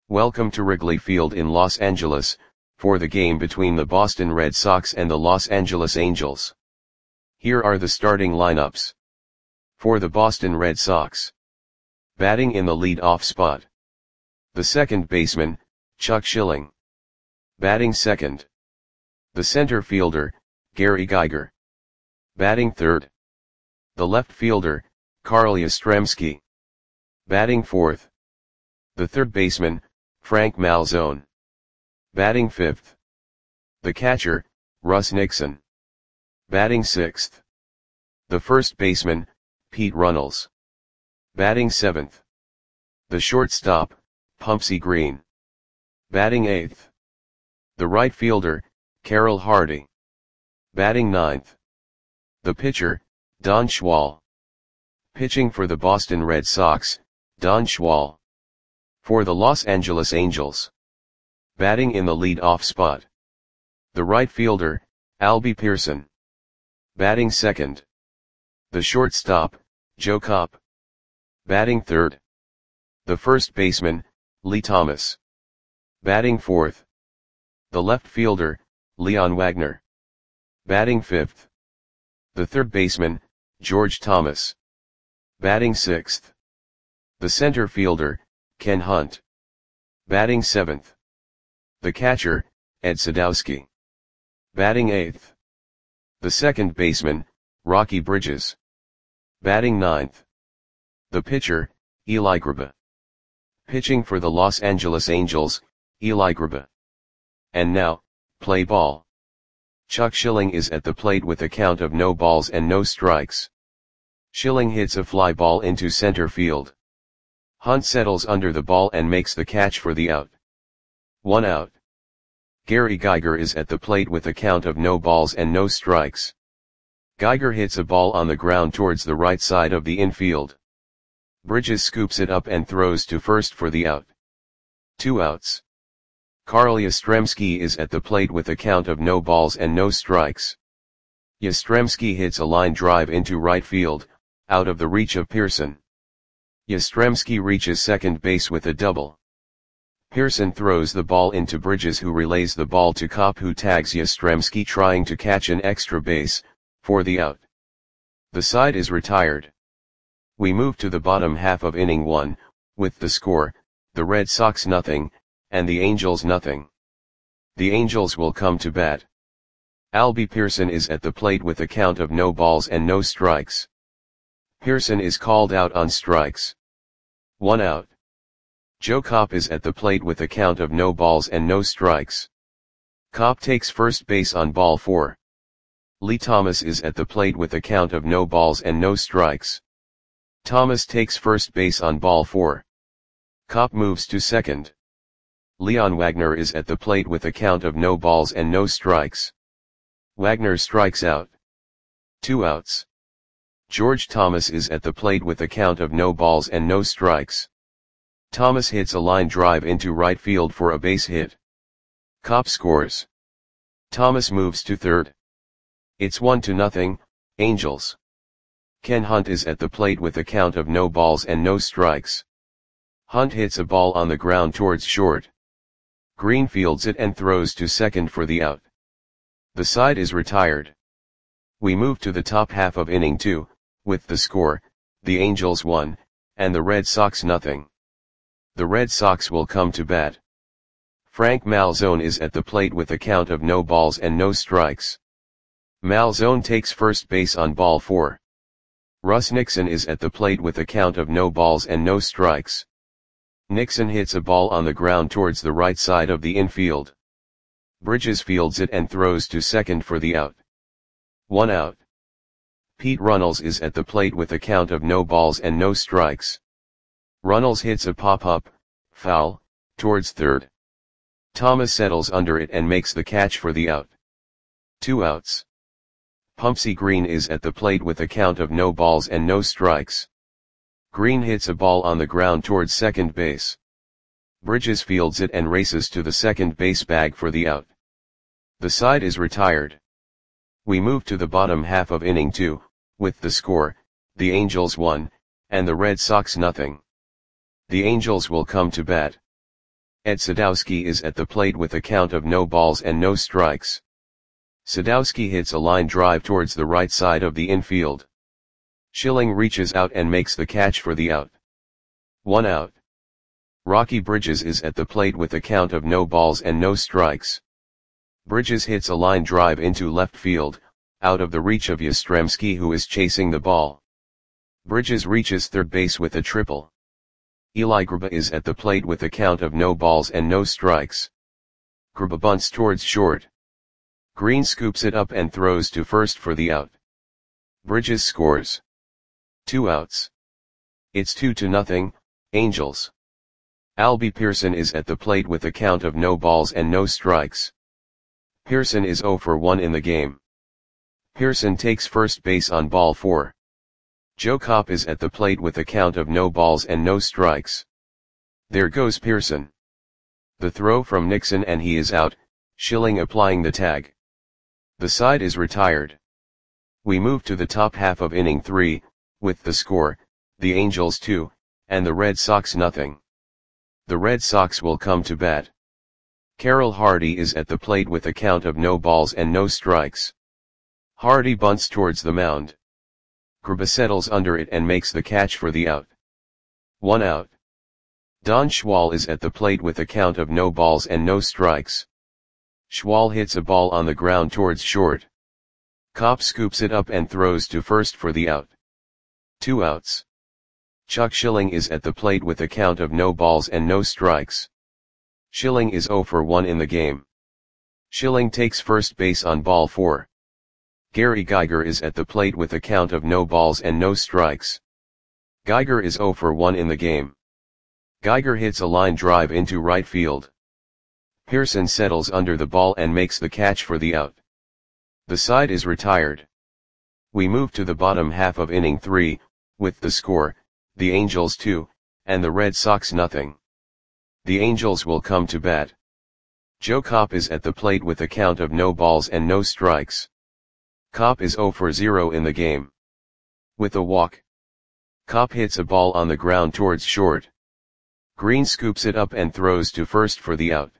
Welcome to Wrigley Field in Los Angeles, for the game between the Boston Red Sox and the Los Angeles Angels. Here are the starting lineups. For the Boston Red Sox. Batting in the lead-off spot. The second baseman, Chuck Schilling. Batting second. The center fielder, Gary Geiger. Batting third. The left fielder, Carl Yastrzemski. Batting fourth. The third baseman, Frank Malzone. Batting fifth. The catcher, Russ Nixon. Batting sixth. The first baseman, Pete Runnels. Batting seventh. The shortstop, Pumpsie Green. Batting eighth. The right fielder, Carroll Hardy. Batting ninth. The pitcher, Don Schwal. Pitching for the Boston Red Sox, Don Schwal. For the Los Angeles Angels. Batting in the lead-off spot. The right fielder, Albie Pearson. Batting second. The shortstop, Joe Kopp. Batting third. The first baseman, Lee Thomas. Batting fourth. The left fielder, Leon Wagner. Batting fifth. The third baseman, George Thomas. Batting sixth. The center fielder, Ken Hunt. Batting seventh. The catcher, Ed Sadowski. Batting eighth. The second baseman, Rocky Bridges. Batting ninth. The pitcher, Eli Graba. Pitching for the Los Angeles Angels, Eli Graba. And now, play ball. Chuck Schilling is at the plate with a count of no balls and no strikes. Schilling hits a fly ball into center field. Hunt settles under the ball and makes the catch for the out. 1 out. Gary Geiger is at the plate with a count of no balls and no strikes. Geiger hits a ball on the ground towards the right side of the infield. Bridges scoops it up and throws to first for the out. 2 outs. Carl Yastrzemski is at the plate with a count of no balls and no strikes. Yastrzemski hits a line drive into right field, out of the reach of Pearson. Yastrzemski reaches second base with a double. Pearson throws the ball into Bridges, who relays the ball to Kopp, who tags Yastrzemski trying to catch an extra base, for the out. The side is retired. We move to the bottom half of inning 1, with the score, the Red Sox nothing, and the Angels nothing. The Angels will come to bat. Albie Pearson is at the plate with a count of no balls and no strikes. Pearson is called out on strikes. 1 out. Joe Kopp is at the plate with a count of no balls and no strikes. Kopp takes first base on ball 4. Lee Thomas is at the plate with a count of no balls and no strikes. Thomas takes first base on ball 4. Kopp moves to second. Leon Wagner is at the plate with a count of no balls and no strikes. Wagner strikes out. 2 outs. George Thomas is at the plate with a count of no balls and no strikes. Thomas hits a line drive into right field for a base hit. Kopp scores. Thomas moves to third. It's 1-0, Angels. Ken Hunt is at the plate with a count of no balls and no strikes. Hunt hits a ball on the ground towards short. Green fields it and throws to second for the out. The side is retired. We move to the top half of inning 2, with the score, the Angels 1, and the Red Sox nothing. The Red Sox will come to bat. Frank Malzone is at the plate with a count of no balls and no strikes. Malzone takes first base on ball 4. Russ Nixon is at the plate with a count of no balls and no strikes. Nixon hits a ball on the ground towards the right side of the infield. Bridges fields it and throws to second for the out. 1 out. Pete Runnels is at the plate with a count of no balls and no strikes. Runnels hits a pop-up, foul, towards third. Thomas settles under it and makes the catch for the out. 2 outs. Pumpsie Green is at the plate with a count of no balls and no strikes. Green hits a ball on the ground towards second base. Bridges fields it and races to the second base bag for the out. The side is retired. We move to the bottom half of inning 2, with the score, the Angels 1, and the Red Sox nothing. The Angels will come to bat. Ed Sadowski is at the plate with a count of no balls and no strikes. Sadowski hits a line drive towards the right side of the infield. Schilling reaches out and makes the catch for the out. 1 out. Rocky Bridges is at the plate with a count of no balls and no strikes. Bridges hits a line drive into left field, out of the reach of Yastrzemski, who is chasing the ball. Bridges reaches third base with a triple. Eli Grba is at the plate with a count of no balls and no strikes. Grba bunts towards short. Green scoops it up and throws to first for the out. Bridges scores. 2 outs. It's 2-0, Angels. Albie Pearson is at the plate with a count of no balls and no strikes. Pearson is 0 for 1 in the game. Pearson takes first base on ball 4. Joe Kopp is at the plate with a count of no balls and no strikes. There goes Pearson. The throw from Nixon and he is out, Schilling applying the tag. The side is retired. We move to the top half of inning 3, with the score, the Angels 2, and the Red Sox nothing. The Red Sox will come to bat. Carroll Hardy is at the plate with a count of no balls and no strikes. Hardy bunts towards the mound. Grba settles under it and makes the catch for the out. 1 out. Don Schwal is at the plate with a count of no balls and no strikes. Schwal hits a ball on the ground towards short. Kopp scoops it up and throws to first for the out. 2 outs. Chuck Schilling is at the plate with a count of no balls and no strikes. Schilling is 0 for 1 in the game. Schilling takes first base on ball 4. Gary Geiger is at the plate with a count of no balls and no strikes. Geiger is 0 for 1 in the game. Geiger hits a line drive into right field. Pearson settles under the ball and makes the catch for the out. The side is retired. We move to the bottom half of inning 3, with the score, the Angels 2, and the Red Sox nothing. The Angels will come to bat. Joe Kopp is at the plate with a count of no balls and no strikes. Kopp is 0 for 0 in the game. With a walk. Kopp hits a ball on the ground towards short. Green scoops it up and throws to first for the out.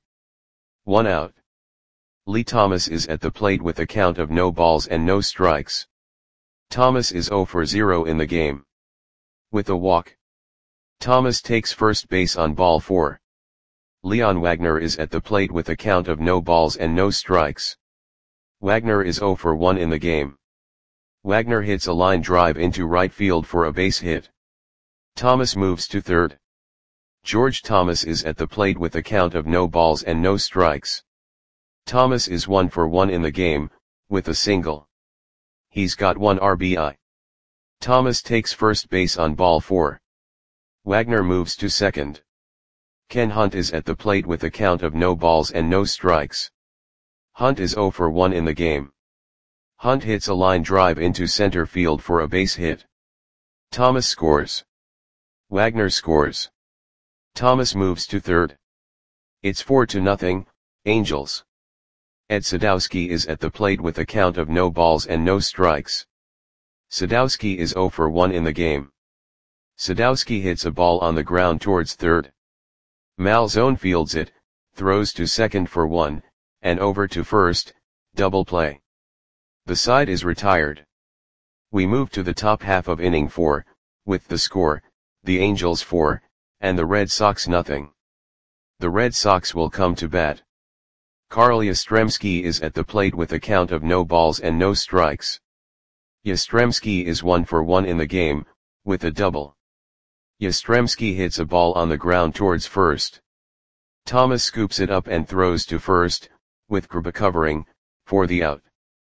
1 out. Lee Thomas is at the plate with a count of no balls and no strikes. Thomas is 0 for 0 in the game. With a walk. Thomas takes first base on ball 4. Leon Wagner is at the plate with a count of no balls and no strikes. Wagner is 0 for 1 in the game. Wagner hits a line drive into right field for a base hit. Thomas moves to third. George Thomas is at the plate with a count of no balls and no strikes. Thomas is 1 for 1 in the game, with a single. He's got 1 RBI. Thomas takes first base on ball 4. Wagner moves to second. Ken Hunt is at the plate with a count of no balls and no strikes. Hunt is 0 for 1 in the game. Hunt hits a line drive into center field for a base hit. Thomas scores. Wagner scores. Thomas moves to third. It's 4-0, Angels. Ed Sadowski is at the plate with a count of no balls and no strikes. Sadowski is 0 for 1 in the game. Sadowski hits a ball on the ground towards third. Malzone fields it, throws to second for 1, and over to first, double play. The side is retired. We move to the top half of inning 4, with the score, the Angels 4, and the Red Sox nothing. The Red Sox will come to bat. Carl Yastrzemski is at the plate with a count of no balls and no strikes. Yastrzemski is 1 for 1 in the game, with a double. Yastrzemski hits a ball on the ground towards first. Thomas scoops it up and throws to first, with Grba covering, for the out.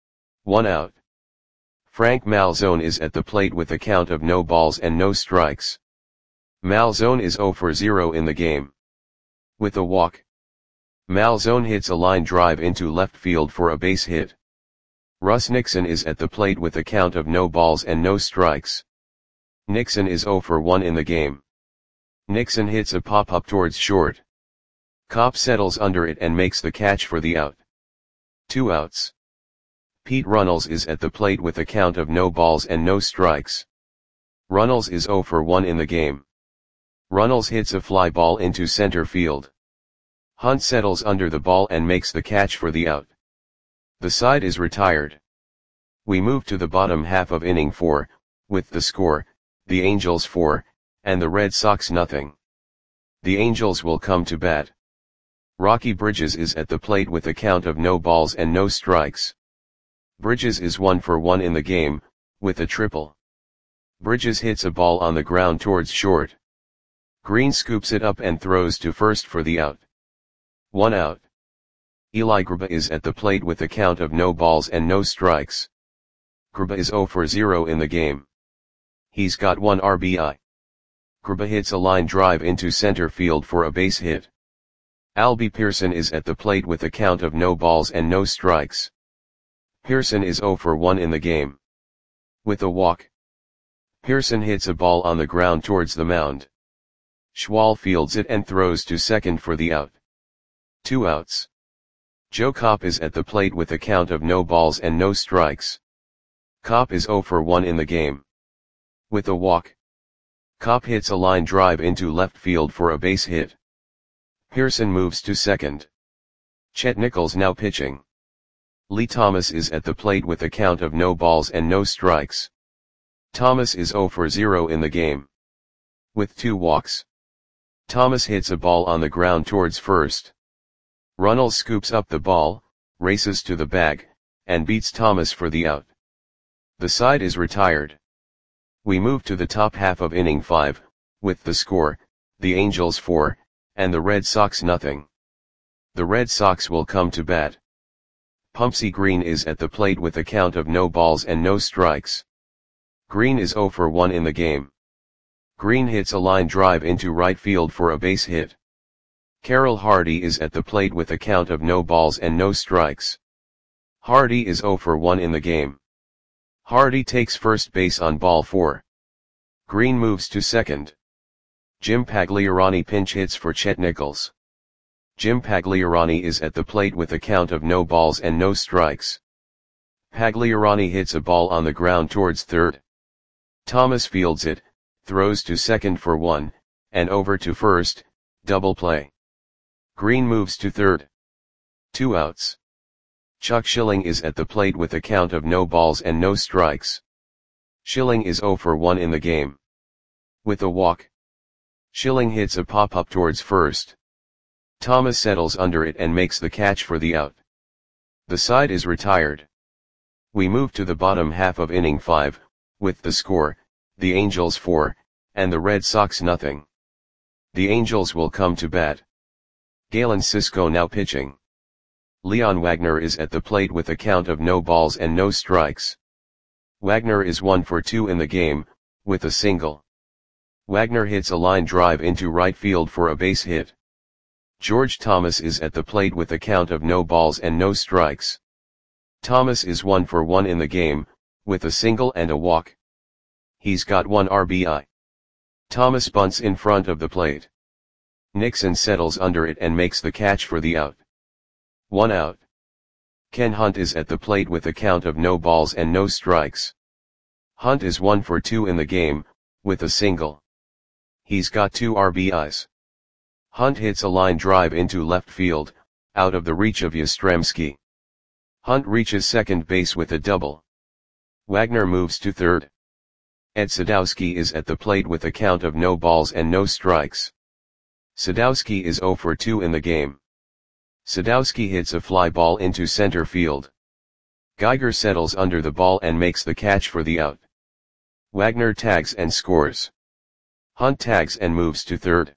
1 out. Frank Malzone is at the plate with a count of no balls and no strikes. Malzone is 0 for 0 in the game. With a walk. Malzone hits a line drive into left field for a base hit. Russ Nixon is at the plate with a count of no balls and no strikes. Nixon is 0 for 1 in the game. Nixon hits a pop-up towards short. Kopp settles under it and makes the catch for the out. 2 outs. Pete Runnels is at the plate with a count of no balls and no strikes. Runnels is 0 for 1 in the game. Runnels hits a fly ball into center field. Hunt settles under the ball and makes the catch for the out. The side is retired. We move to the bottom half of inning 4, with the score, the Angels 4, and the Red Sox nothing. The Angels will come to bat. Rocky Bridges is at the plate with a count of no balls and no strikes. Bridges is 1 for 1 in the game, with a triple. Bridges hits a ball on the ground towards short. Green scoops it up and throws to first for the out. 1 out. Eli Grba is at the plate with a count of no balls and no strikes. Grba is 0 for 0 in the game. He's got 1 RBI. Grba hits a line drive into center field for a base hit. Albie Pearson is at the plate with a count of no balls and no strikes. Pearson is 0 for 1 in the game. With a walk. Pearson hits a ball on the ground towards the mound. Schwal fields it and throws to second for the out. 2 outs. Joe Kopp is at the plate with a count of no balls and no strikes. Kopp is 0 for 1 in the game. With a walk. Kopp hits a line drive into left field for a base hit. Pearson moves to second. Chet Nichols now pitching. Lee Thomas is at the plate with a count of no balls and no strikes. Thomas is 0 for 0 in the game. With 2 walks. Thomas hits a ball on the ground towards first. Runnels scoops up the ball, races to the bag, and beats Thomas for the out. The side is retired. We move to the top half of inning 5, with the score, the Angels 4, and the Red Sox nothing. The Red Sox will come to bat. Pumpsie Green is at the plate with a count of no balls and no strikes. Green is 0 for 1 in the game. Green hits a line drive into right field for a base hit. Carroll Hardy is at the plate with a count of no balls and no strikes. Hardy is 0 for 1 in the game. Hardy takes first base on ball 4. Green moves to second. Jim Pagliarani pinch hits for Chet Nichols. Jim Pagliarani is at the plate with a count of no balls and no strikes. Pagliarani hits a ball on the ground towards third. Thomas fields it, throws to second for 1, and over to first, double play. Green moves to third. 2 outs. Chuck Schilling is at the plate with a count of no balls and no strikes. Schilling is 0 for 1 in the game. With a walk. Schilling hits a pop-up towards first. Thomas settles under it and makes the catch for the out. The side is retired. We move to the bottom half of inning 5, with the score, the Angels 4, and the Red Sox nothing. The Angels will come to bat. Galen Cisco now pitching. Leon Wagner is at the plate with a count of no balls and no strikes. Wagner is 1 for 2 in the game, with a single. Wagner hits a line drive into right field for a base hit. George Thomas is at the plate with a count of no balls and no strikes. Thomas is 1 for 1 in the game, with a single and a walk. He's got 1 RBI. Thomas bunts in front of the plate. Nixon settles under it and makes the catch for the out. 1 out. Ken Hunt is at the plate with a count of no balls and no strikes. Hunt is 1 for 2 in the game, with a single. He's got 2 RBIs. Hunt hits a line drive into left field, out of the reach of Yastrzemski. Hunt reaches second base with a double. Wagner moves to third. Ed Sadowski is at the plate with a count of no balls and no strikes. Sadowski is 0 for 2 in the game. Sadowski hits a fly ball into center field. Geiger settles under the ball and makes the catch for the out. Wagner tags and scores. Hunt tags and moves to third.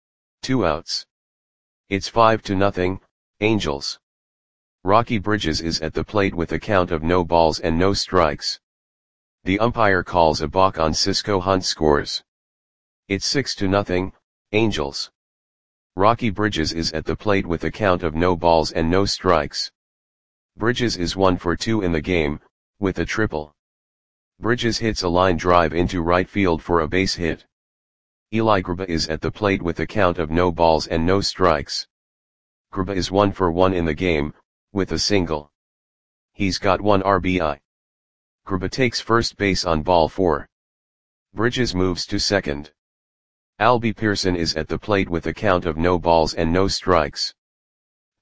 2 outs. It's 5-0, Angels. Rocky Bridges is at the plate with a count of no balls and no strikes. The umpire calls a balk on Cisco. Hunt scores. It's 6-0, Angels. Rocky Bridges is at the plate with a count of no balls and no strikes. Bridges is 1 for 2 in the game, with a triple. Bridges hits a line drive into right field for a base hit. Eli Grba is at the plate with a count of no balls and no strikes. Grba is 1 for 1 in the game, with a single. He's got 1 RBI. Grba takes first base on ball 4. Bridges moves to second. Albie Pearson is at the plate with a count of no balls and no strikes.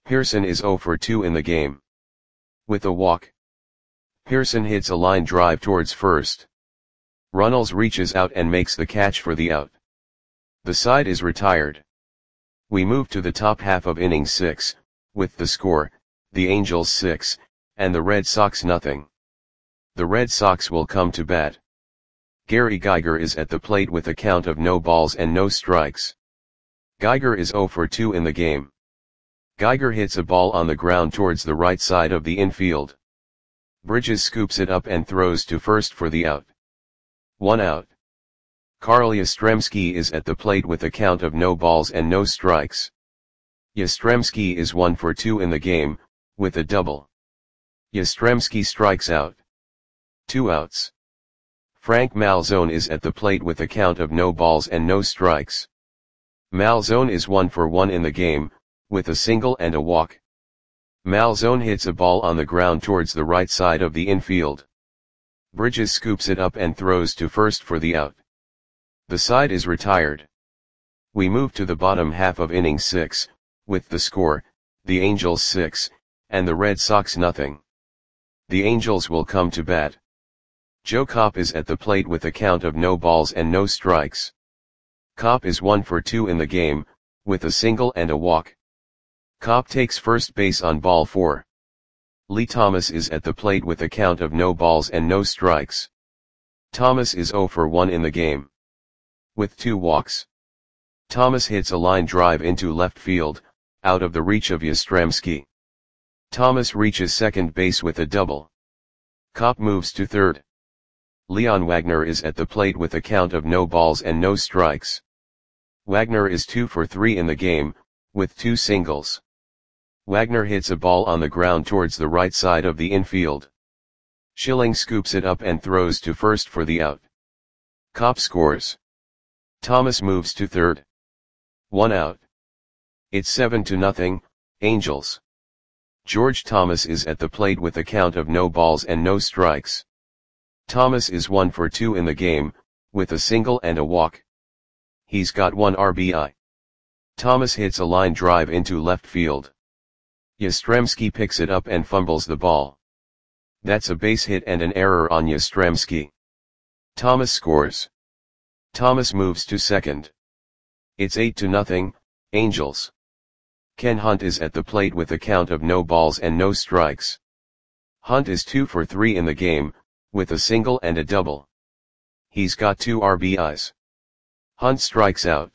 Pearson is 0 for 2 in the game. With a walk, Pearson hits a line drive towards first. Runnels reaches out and makes the catch for the out. The side is retired. We move to the top half of inning 6, with the score, the Angels 6, and the Red Sox nothing. The Red Sox will come to bat. Gary Geiger is at the plate with a count of no balls and no strikes. Geiger is 0 for 2 in the game. Geiger hits a ball on the ground towards the right side of the infield. Bridges scoops it up and throws to first for the out. 1 out. Carl Yastrzemski is at the plate with a count of no balls and no strikes. Yastrzemski is 1 for 2 in the game, with a double. Yastrzemski strikes out. 2 outs. Frank Malzone is at the plate with a count of no balls and no strikes. Malzone is 1 for 1 in the game, with a single and a walk. Malzone hits a ball on the ground towards the right side of the infield. Bridges scoops it up and throws to first for the out. The side is retired. We move to the bottom half of inning 6, with the score, the Angels 6, and the Red Sox nothing. The Angels will come to bat. Joe Kopp is at the plate with a count of no balls and no strikes. Kopp is 1 for 2 in the game, with a single and a walk. Kopp takes first base on ball 4. Lee Thomas is at the plate with a count of no balls and no strikes. Thomas is 0 for 1 in the game. With 2 walks. Thomas hits a line drive into left field, out of the reach of Yastrzemski. Thomas reaches second base with a double. Kopp moves to third. Leon Wagner is at the plate with a count of no balls and no strikes. Wagner is 2 for 3 in the game, with 2 singles. Wagner hits a ball on the ground towards the right side of the infield. Schilling scoops it up and throws to first for the out. Kopp scores. Thomas moves to third. 1 out. It's 7-0, Angels. George Thomas is at the plate with a count of no balls and no strikes. Thomas is 1 for 2 in the game, with a single and a walk. He's got 1 RBI. Thomas hits a line drive into left field. Yastrzemski picks it up and fumbles the ball. That's a base hit and an error on Yastrzemski. Thomas scores. Thomas moves to second. It's 8-0, Angels. Ken Hunt is at the plate with a count of no balls and no strikes. Hunt is 2 for 3 in the game, with a single and a double. He's got 2 RBIs. Hunt strikes out.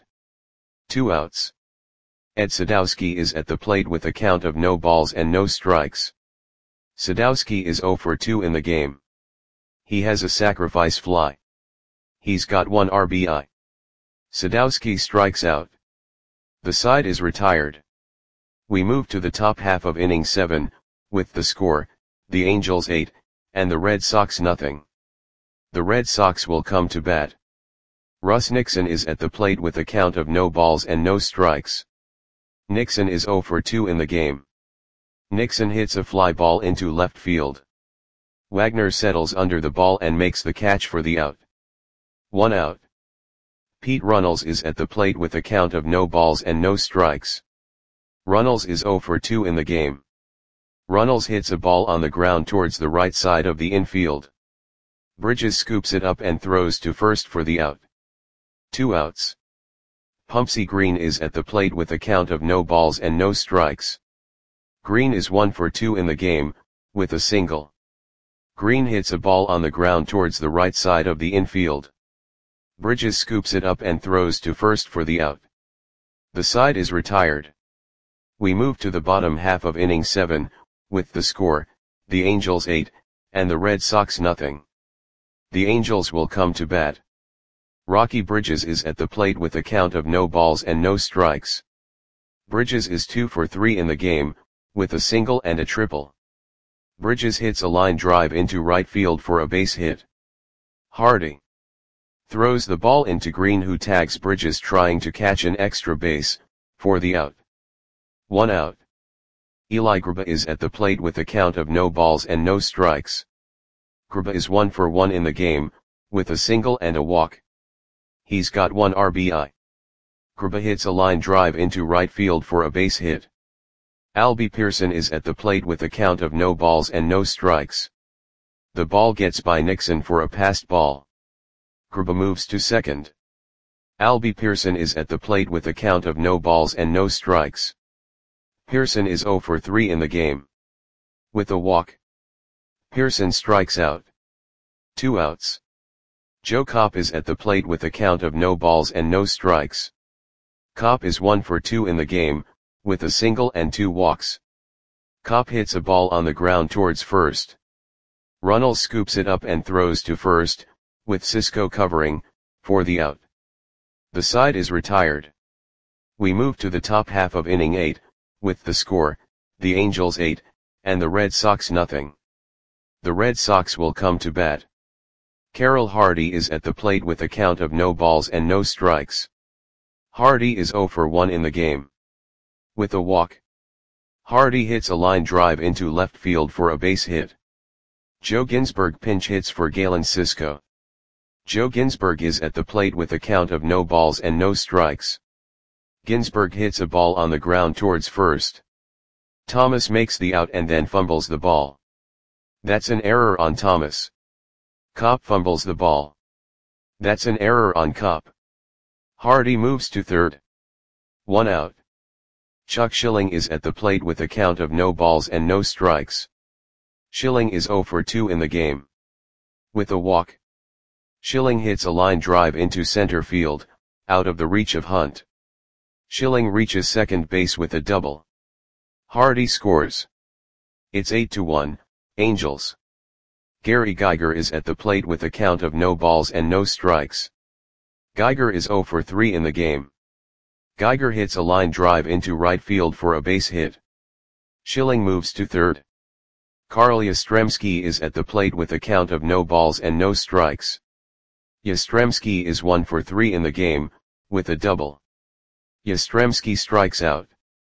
2 outs. Ed Sadowski is at the plate with a count of no balls and no strikes. Sadowski is 0 for 2 in the game. He has a sacrifice fly. He's got 1 RBI. Sadowski strikes out. The side is retired. We move to the top half of inning 7, with the score, the Angels 8, and the Red Sox nothing. The Red Sox will come to bat. Russ Nixon is at the plate with a count of no balls and no strikes. Nixon is 0 for 2 in the game. Nixon hits a fly ball into left field. Wagner settles under the ball and makes the catch for the out. 1 out. Pete Runnels is at the plate with a count of no balls and no strikes. Runnels is 0 for 2 in the game. Runnels hits a ball on the ground towards the right side of the infield. Bridges scoops it up and throws to first for the out. 2 outs. Pumpsy Green is at the plate with a count of no balls and no strikes. Green is 1 for 2 in the game, with a single. Green hits a ball on the ground towards the right side of the infield. Bridges scoops it up and throws to first for the out. The side is retired. We move to the bottom half of inning 7, with the score, the Angels 8, and the Red Sox nothing. The Angels will come to bat. Rocky Bridges is at the plate with a count of no balls and no strikes. Bridges is 2 for 3 in the game, with a single and a triple. Bridges hits a line drive into right field for a base hit. Hardy throws the ball into Green, who tags Bridges trying to catch an extra base, for the out. 1 out. Eli Grba is at the plate with a count of no balls and no strikes. Grba is 1 for 1 in the game, with a single and a walk. He's got 1 RBI. Grba hits a line drive into right field for a base hit. Albie Pearson is at the plate with a count of no balls and no strikes. The ball gets by Nixon for a passed ball. Grba moves to second. Albie Pearson is at the plate with a count of no balls and no strikes. Pearson is 0 for 3 in the game. With a walk, Pearson strikes out. 2 outs. Joe Kopp is at the plate with a count of no balls and no strikes. Kopp is 1 for 2 in the game, with a single and 2 walks. Kopp hits a ball on the ground towards first. Runnels scoops it up and throws to first, with Cisco covering, for the out. The side is retired. We move to the top half of inning 8, with the score, the Angels 8, and the Red Sox nothing. The Red Sox will come to bat. Carroll Hardy is at the plate with a count of no balls and no strikes. Hardy is 0 for 1 in the game. With a walk, Hardy hits a line drive into left field for a base hit. Joe Ginsberg pinch hits for Galen Cisco. Joe Ginsberg is at the plate with a count of no balls and no strikes. Ginsberg hits a ball on the ground towards first. Thomas makes the out and then fumbles the ball. That's an error on Thomas. Kopp fumbles the ball. That's an error on Kopp. Hardy moves to third. 1 out. Chuck Schilling is at the plate with a count of no balls and no strikes. Schilling is 0 for 2 in the game. With a walk, Schilling hits a line drive into center field, out of the reach of Hunt. Schilling reaches second base with a double. Hardy scores. It's 8-1, Angels. Gary Geiger is at the plate with a count of no balls and no strikes. Geiger is 0 for 3 in the game. Geiger hits a line drive into right field for a base hit. Schilling moves to third. Carl Yastrzemski is at the plate with a count of no balls and no strikes. Yastrzemski is 1 for 3 in the game, with a double. Yastrzemski strikes out.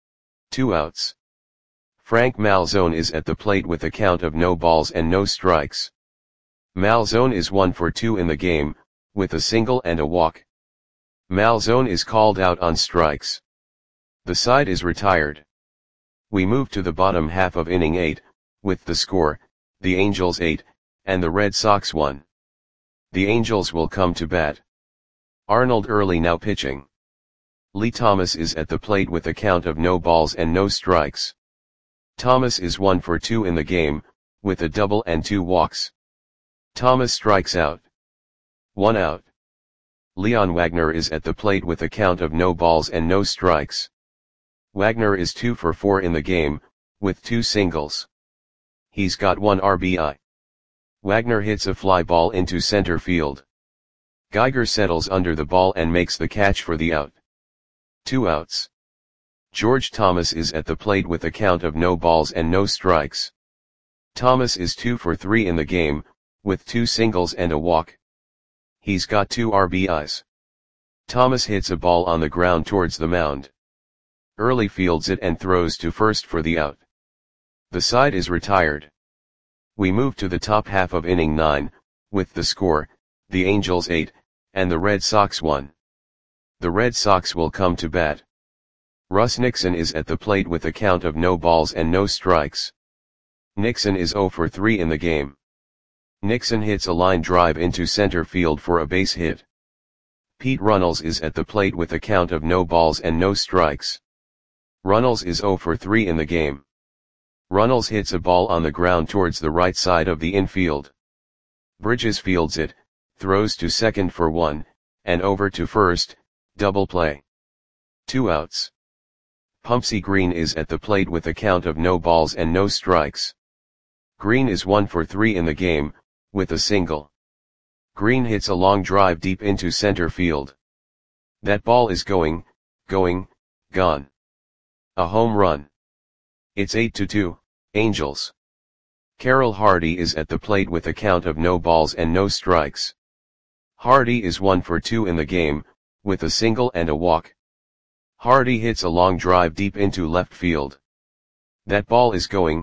2 outs. Frank Malzone is at the plate with a count of no balls and no strikes. Malzone is 1 for 2 in the game, with a single and a walk. Malzone is called out on strikes. The side is retired. We move to the bottom half of inning 8, with the score, the Angels 8, and the Red Sox 1. The Angels will come to bat. Arnold Early now pitching. Lee Thomas is at the plate with a count of no balls and no strikes. Thomas is 1 for 2 in the game, with a double and 2 walks. Thomas strikes out. 1 out. Leon Wagner is at the plate with a count of no balls and no strikes. Wagner is 2 for 4 in the game, with 2 singles. He's got 1 RBI. Wagner hits a fly ball into center field. Geiger settles under the ball and makes the catch for the out. 2 outs. George Thomas is at the plate with a count of no balls and no strikes. Thomas is 2 for 3 in the game, with 2 singles and a walk. He's got 2 RBIs. Thomas hits a ball on the ground towards the mound. Early fields it and throws to first for the out. The side is retired. We move to the top half of inning 9, with the score, the Angels 8, and the Red Sox 1. The Red Sox will come to bat. Russ Nixon is at the plate with a count of no balls and no strikes. Nixon is 0 for 3 in the game. Nixon hits a line drive into center field for a base hit. Pete Runnels is at the plate with a count of no balls and no strikes. Runnels is 0 for 3 in the game. Runnels hits a ball on the ground towards the right side of the infield. Bridges fields it, throws to second for 1, and over to first, double play. 2 outs. Pumpsy Green is at the plate with a count of no balls and no strikes. Green is 1 for 3 in the game, with a single. Green hits a long drive deep into center field. That ball is going, gone. A home run. It's 8-2, Angels. Carroll Hardy is at the plate with a count of no balls and no strikes. Hardy is 1 for 2 in the game, with a single and a walk. Hardy hits a long drive deep into left field. That ball is going,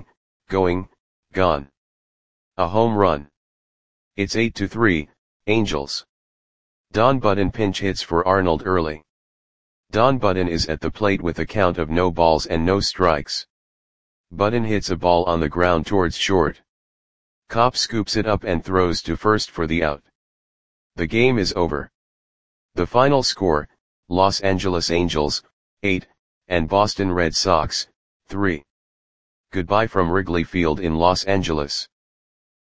gone. A home run. It's 8-3, Angels. Don Budden pinch hits for Arnold Early. Don Budden is at the plate with a count of no balls and no strikes. Button hits a ball on the ground towards short. Cop scoops it up and throws to first for the out. The game is over. The final score, Los Angeles Angels, 8, and Boston Red Sox, 3. Goodbye from Wrigley Field in Los Angeles.